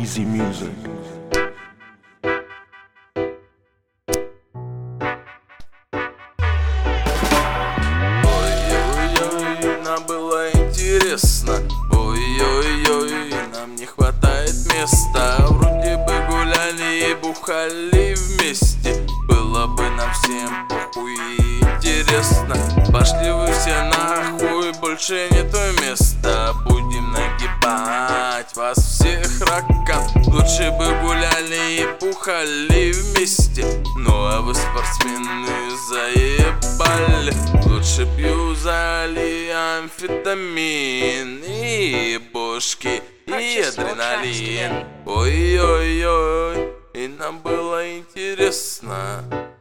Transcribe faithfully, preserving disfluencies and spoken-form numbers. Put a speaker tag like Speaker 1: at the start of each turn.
Speaker 1: Easy music.
Speaker 2: Ой-ой-ой, нам было интересно. Ой-ой-ой, нам не хватает места. Вроде бы гуляли и бухали вместе. Было бы нам всем похуй и интересно. Пошли вы все нахуй, больше нету места. Будем нагибать вас всех ракам. Лучше бы гуляли и бухали вместе. Ну а вы, спортсмены, заебали. Лучше б юзали амфетамин и бошки, и адреналин. Ой-ой-ой, и нам было интересно.